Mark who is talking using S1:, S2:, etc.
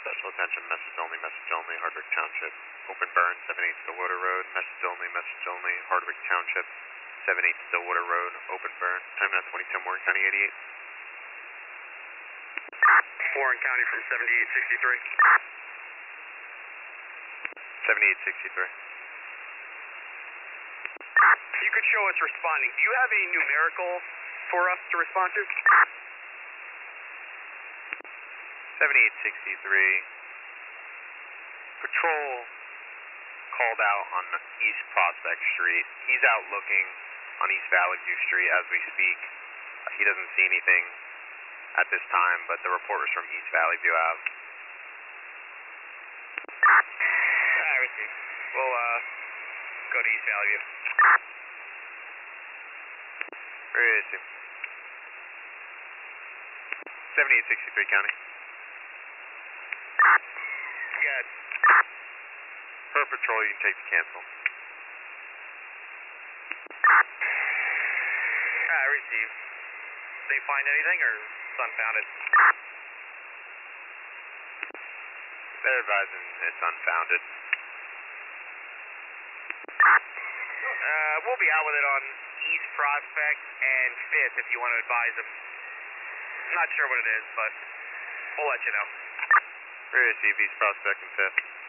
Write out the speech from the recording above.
S1: Special attention, message only, Hardwick Township. Open burn, 78 Stillwater Road, message only, Hardwick Township. 78 Stillwater Road, open burn. Time now 22 Warren County 88.
S2: Warren County from 7863.
S1: 7863.
S2: If you could show us responding, do you have a numerical for us to respond to?
S1: 7863. Patrol called out on East Prospect Street. He's out looking on East Valley View Street as we speak. He doesn't see anything at this time, but the report was from East Valley View Ave.
S2: I received. We'll go to East Valley View.
S1: Where is he? 7863 County.
S2: Good.
S1: Per patrol, you can take the cancel.
S2: I received. Did they find anything or it's unfounded?
S1: They're advising it's unfounded.
S2: We'll be out with it on East Prospect and 5th if you want to advise them. I'm not sure what it is, but we'll let you know.
S1: Where is he? East Prospect and 5th.